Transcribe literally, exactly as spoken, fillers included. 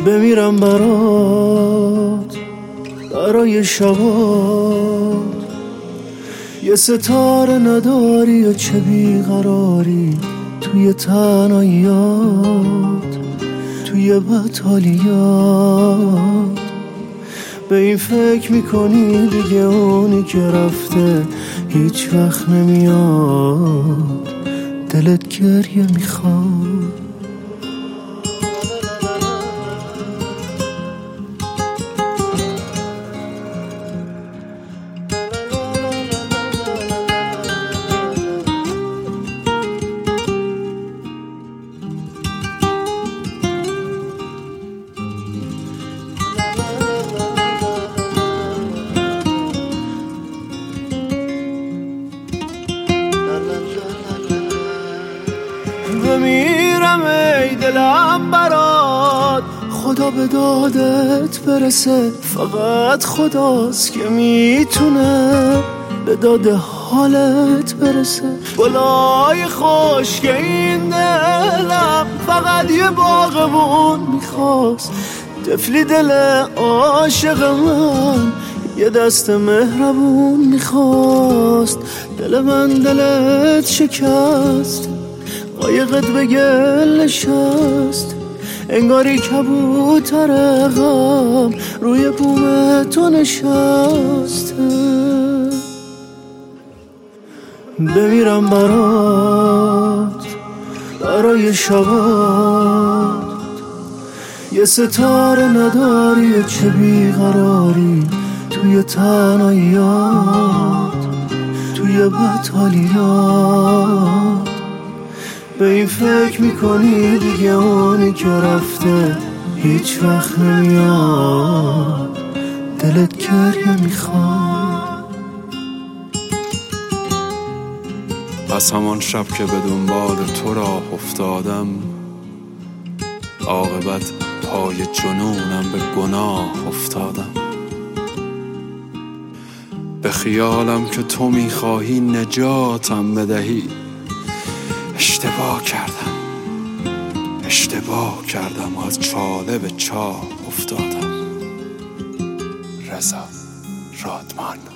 بمیرم برات، برای شبات. یه ستاره نداری و چه بیقراری توی تنهاییات، توی بطالیات. به این فکر میکنی دیگه اونی که رفته هیچ وقت نمیاد، دلت گریه میخواد. بمیرم ای دلم برات، خدا به دادت برسه. فقط خداست که میتونه به داد حالت برسه. گلای خشک این دلم فقط یه باغبون میخواست. طفلی دل عاشق من یه دست مهربون میخواست. دل من دلت شکست، قایقت به گل نشست. انگاری کبوتر غم روی بوم تو نشسته. بمیرم برات، برای شبات. یه ستاره نداری و چه بیقراری توی تنهاییات، توی بطالیات. به این فکر میکنی دیگه اونی که رفته هیچ وقت نمیاد، دلت گریه میخواد. از همان شب که به دنبال تو راه افتادم، عاقبت پای جنونم به گناه افتادم. به خیالم که تو میخواهی نجاتم بدهی، اشتباه کردم اشتباه کردم از چاله به چاه افتادم. رضا رادمان.